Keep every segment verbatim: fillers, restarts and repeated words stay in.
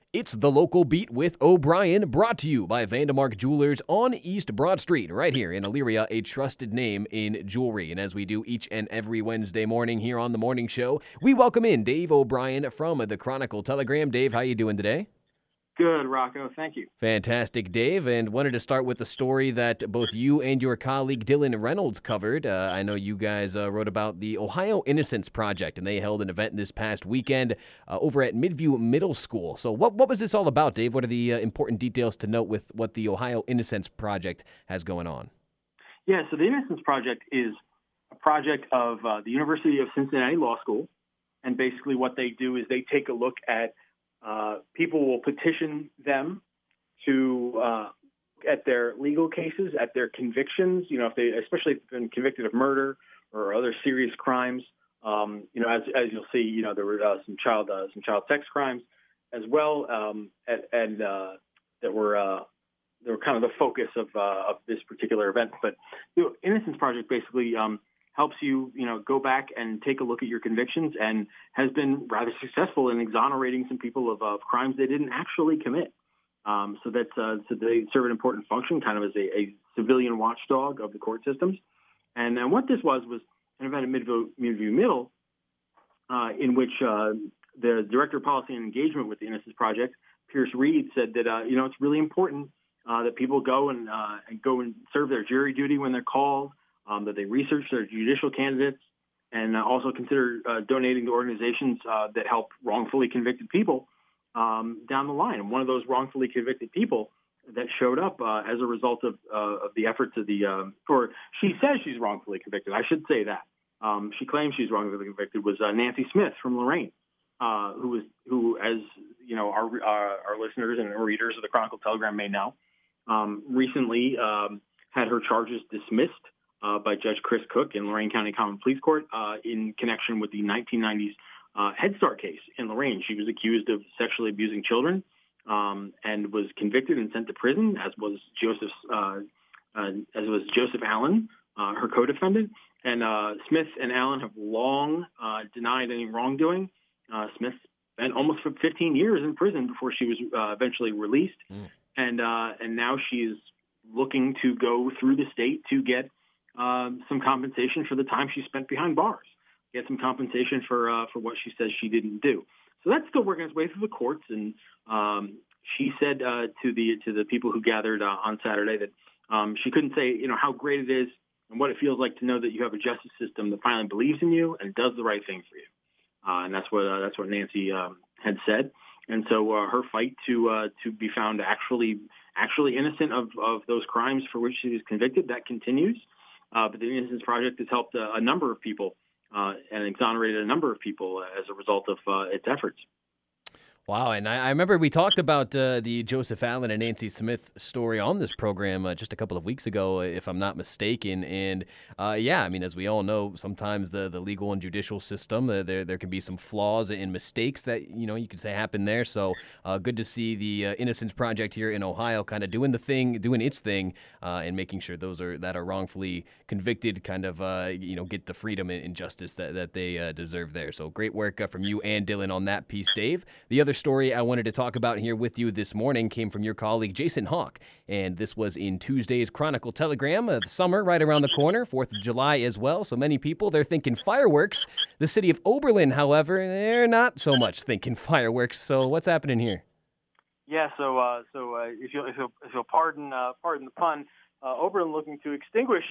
It's the Local Beat with O'Brien, brought to you by Vandemark Jewelers on East Broad Street, right here in Elyria, a trusted name in jewelry. And as we do each and every Wednesday morning here on The Morning Show, we welcome in Dave O'Brien from the Chronicle Telegram. Dave, how you doing today? Good, Rocco. Thank you. Fantastic, Dave. And wanted to start with the story that both you and your colleague Dylan Reynolds covered. Uh, I know you guys uh, wrote about the Ohio Innocence Project, and they held an event this past weekend uh, over at Midview Middle School. So what, what was this all about, Dave? What are the uh, important details to note with what the Ohio Innocence Project has going on? Yeah, so the Innocence Project is a project of uh, the University of Cincinnati Law School. And basically what they do is they take a look at Uh, people will petition them to uh, at their legal cases, at their convictions. You know, if they, especially if they've been convicted of murder or other serious crimes. Um, you know, as as you'll see, you know, there were uh, some child uh, some child sex crimes as well, um, and, and uh, that were uh, they were kind of the focus of uh, of this particular event. But the Innocence Project basically Um, helps you, you know, go back and take a look at your convictions, and has been rather successful in exonerating some people of, of crimes they didn't actually commit. Um, so that's uh, so they serve an important function, kind of as a, a civilian watchdog of the court systems. And, and what this was was an event at Midview, Midview Middle, uh, in which uh, the director of policy and engagement with the Innocence Project, Pierce Reed, said that uh, you know it's really important uh, that people go and uh, and go and serve their jury duty when they're called. Um, that they research their judicial candidates, and uh, also consider uh, donating to organizations uh, that help wrongfully convicted people um, down the line. And one of those wrongfully convicted people that showed up uh, as a result of, uh, of the efforts of the, um, or she says she's wrongfully convicted. I should say that. Um, she claims she's wrongfully convicted was uh, Nancy Smith from Lorain, uh, who was, who, as you know, our, our, our listeners and our readers of the Chronicle Telegram may know, um, recently um, had her charges dismissed Uh, by Judge Chris Cook in Lorain County Common Pleas Court uh, in connection with the nineteen nineties uh, Head Start case in Lorain. She was accused of sexually abusing children um, and was convicted and sent to prison, as was Joseph, uh, uh, as was Joseph Allen, uh, her co-defendant. And uh, Smith and Allen have long uh, denied any wrongdoing. Uh, Smith spent almost fifteen years in prison before she was uh, eventually released, mm. and uh, and now she is looking to go through the state to get Um, some compensation for the time she spent behind bars, get some compensation for uh, for what she says she didn't do. So that's still working its way through the courts. And um, she said uh, to the to the people who gathered uh, on Saturday that um, she couldn't say you know how great it is and what it feels like to know that you have a justice system that finally believes in you and does the right thing for you. Uh, and that's what uh, that's what Nancy um, had said. And so uh, her fight to uh, to be found actually actually innocent of, of those crimes for which she was convicted, that continues. Uh, but the Innocence Project has helped a, a number of people uh, and exonerated a number of people as a result of uh, its efforts. Wow, and I, I remember we talked about uh, the Joseph Allen and Nancy Smith story on this program uh, just a couple of weeks ago, if I'm not mistaken. And uh, yeah, I mean, as we all know, sometimes the, the legal and judicial system, uh, there there can be some flaws and mistakes that, you know, you could say happen there. So uh, good to see the uh, Innocence Project here in Ohio kind of doing the thing, doing its thing, uh, and making sure those are that are wrongfully convicted kind of, uh, you know, get the freedom and justice that, that they uh, deserve there. So great work uh, from you and Dylan on that piece, Dave. The other story I wanted to talk about here with you this morning came from your colleague Jason Hawk, and this was in Tuesday's Chronicle Telegram. Uh, the summer right around the corner, fourth of July as well, so many people, they're thinking fireworks. The city of Oberlin, however, they're not so much thinking fireworks. So what's happening here? Yeah, so uh, so uh, if you'll if you'll, if you'll pardon uh, pardon the pun, uh, Oberlin looking to extinguish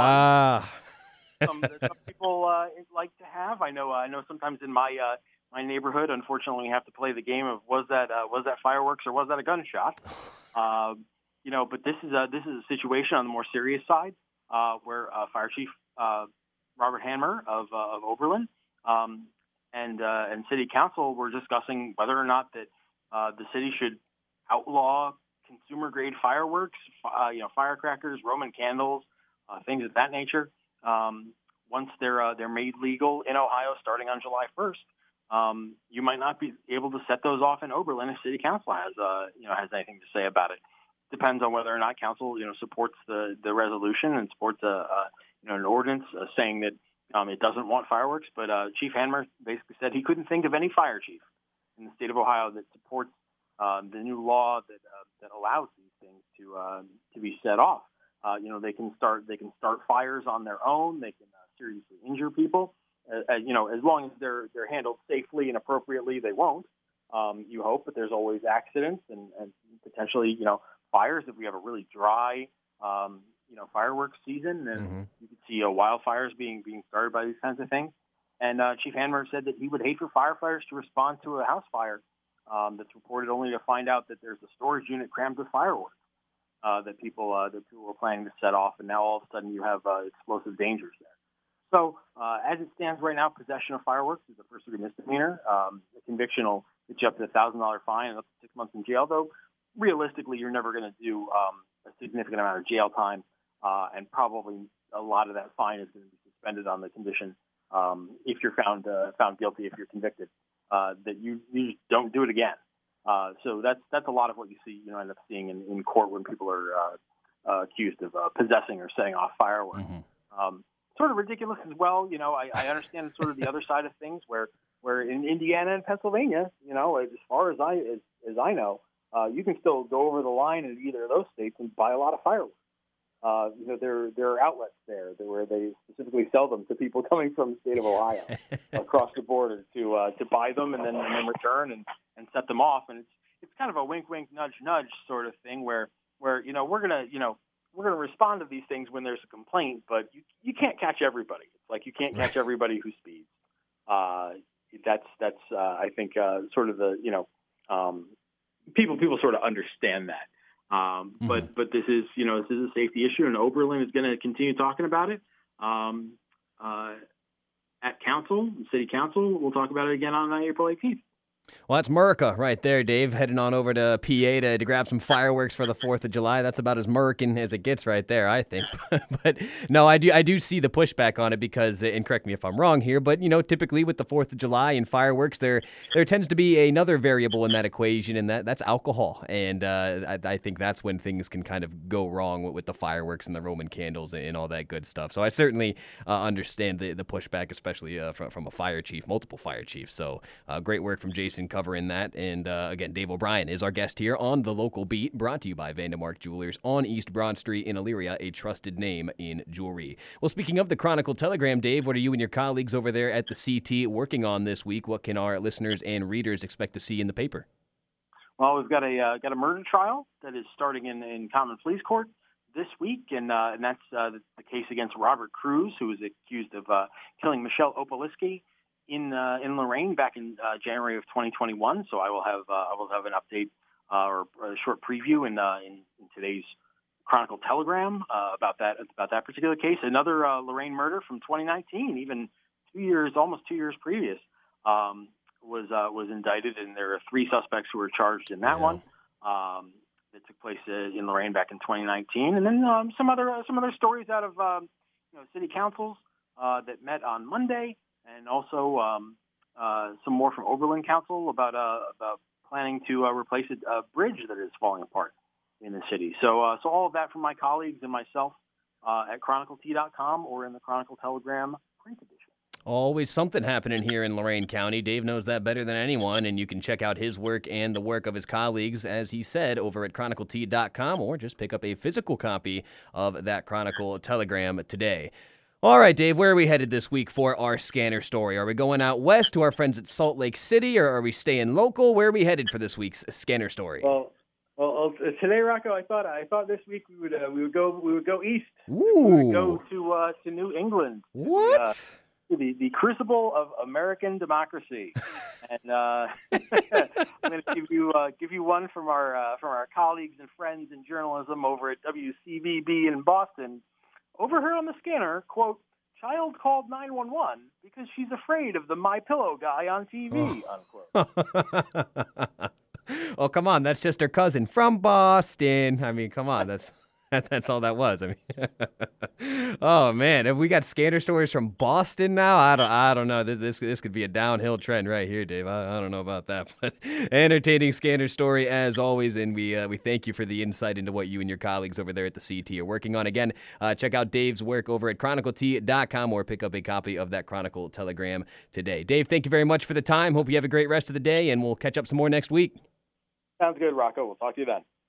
ah. some, some people uh, like to have. I know uh, I know sometimes in my uh, my neighborhood, unfortunately, we have to play the game of was that uh, was that fireworks or was that a gunshot? uh, you know, but this is a this is a situation on the more serious side uh, where uh, Fire Chief uh, Robert Hanmer of uh, of Oberlin um, and uh, and City Council were discussing whether or not that uh, the city should outlaw consumer grade fireworks, uh, you know, firecrackers, Roman candles, uh, things of that nature. Um, once they're uh, they're made legal in Ohio starting on July first. Um, you might not be able to set those off in Oberlin if City Council has, uh, you know, has anything to say about it. Depends on whether or not Council, you know, supports the, the resolution and supports a, a you know, an ordinance uh, saying that um, it doesn't want fireworks. But uh, Chief Hanmer basically said he couldn't think of any fire chief in the state of Ohio that supports uh, the new law that uh, that allows these things to uh, to be set off. Uh, you know, they can start they can start fires on their own. They can uh, seriously injure people. Uh, you know, as long as they're they're handled safely and appropriately, they won't. Um, you hope, but there's always accidents and, and potentially, you know, fires. If we have a really dry, um, you know, fireworks season, then mm-hmm. you could see uh, wildfires being being started by these kinds of things. And uh, Chief Hanmer said that he would hate for firefighters to respond to a house fire um, that's reported only to find out that there's a storage unit crammed with fireworks uh, that people uh, that people were planning to set off, and now all of a sudden you have uh, explosive dangers there. So uh, as it stands right now, possession of fireworks is a first-degree misdemeanor. Um, the conviction will get you up to a one thousand dollars fine and up to six months in jail, though realistically you're never going to do um, a significant amount of jail time, uh, and probably a lot of that fine is going to be suspended on the condition, um, if you're found uh, found guilty, if you're convicted, uh, that you, you just don't do it again. Uh, so that's that's a lot of what you see, you know, end up seeing in, in court when people are uh, uh, accused of uh, possessing or setting off fireworks. Mm-hmm. Um, Sort of ridiculous as well. You know, I, I understand sort of the other side of things where, where in Indiana and Pennsylvania, you know, as far as I as, as I know, uh, you can still go over the line in either of those states and buy a lot of fireworks. Uh, you know, there there are outlets there where they specifically sell them to people coming from the state of Ohio across the border to uh, to buy them and then and then return and, and set them off. And it's it's kind of a wink, wink, nudge, nudge sort of thing where where you know we're gonna you know. we're going to respond to these things when there's a complaint, but you you can't catch everybody. It's like you can't catch everybody who speeds. Uh, that's that's uh, I think uh, sort of the you know um, people people sort of understand that. Um, mm-hmm. But but this is you know this is a safety issue, and Oberlin is going to continue talking about it um, uh, at council, city council. We'll talk about it again on uh, April eighteenth. Well, that's Murica right there, Dave, heading on over to P A to, to grab some fireworks for the fourth of July. That's about as Murican as it gets right there, I think. But no, I do I do see the pushback on it because, and correct me if I'm wrong here, but, you know, typically with the fourth of July and fireworks, there there tends to be another variable in that equation, and that, that's alcohol. And uh, I, I think that's when things can kind of go wrong with, with the fireworks and the Roman candles and all that good stuff. So I certainly uh, understand the, the pushback, especially uh, from, from a fire chief, multiple fire chiefs. So uh, great work from Jason covering that. And uh, again, Dave O'Brien is our guest here on The Local Beat, brought to you by Vandemark Jewelers on East Broad Street in Elyria, a trusted name in jewelry. Well, speaking of the Chronicle Telegram, Dave, what are you and your colleagues over there at the C T working on this week? What can our listeners and readers expect to see in the paper? Well, we've got a uh, got a murder trial that is starting in, in Common Pleas Court this week, and uh, and that's uh, the, the case against Robert Cruz, who is accused of uh, killing Michelle Opaliski in uh, in Lorain back in uh, January of twenty twenty-one. So I will have uh, I will have an update uh, or a short preview in uh, in, in today's Chronicle Telegram uh, about that about that particular case. Another uh, Lorain murder from twenty nineteen, even two years, almost two years previous, um, was uh, was indicted, and there are three suspects who were charged in that yeah. one. Um, that took place uh, in Lorain back in twenty nineteen, and then um, some other uh, some other stories out of um, you know city councils uh, that met on Monday. And also um, uh, some more from Oberlin Council about uh, about planning to uh, replace a, a bridge that is falling apart in the city. So, uh, so all of that from my colleagues and myself uh, at Chronicle T dot com or in the Chronicle Telegram print edition. Always something happening here in Lorain County. Dave knows that better than anyone, and you can check out his work and the work of his colleagues, as he said, over at Chronicle T dot com, or just pick up a physical copy of that Chronicle Telegram today. All right, Dave, where are we headed this week for our scanner story? Are we going out west to our friends at Salt Lake City, or are we staying local? Where are we headed for this week's scanner story? Well, well, today, Rocco, I thought I thought this week we would uh, we would go we would go east. Ooh. We would go to uh, to New England. What? Uh, the the crucible of American democracy, and uh, I'm going to give you uh, give you one from our uh, from our colleagues and friends in journalism over at W C V B in Boston. Overheard on the scanner, quote, child called nine one one because she's afraid of the MyPillow guy on T V, oh. unquote. Oh, come on. That's just her cousin from Boston. I mean, come on. That's that's, that's all that was. I mean, oh, man. Have we got scanner stories from Boston now? I don't I don't know. This this, this could be a downhill trend right here, Dave. I, I don't know about that. But entertaining scanner story as always, and we uh, we thank you for the insight into what you and your colleagues over there at the C T are working on. Again, uh, check out Dave's work over at Chronicle T dot com or pick up a copy of that Chronicle Telegram today. Dave, thank you very much for the time. Hope you have a great rest of the day, and we'll catch up some more next week. Sounds good, Rocco. We'll talk to you then.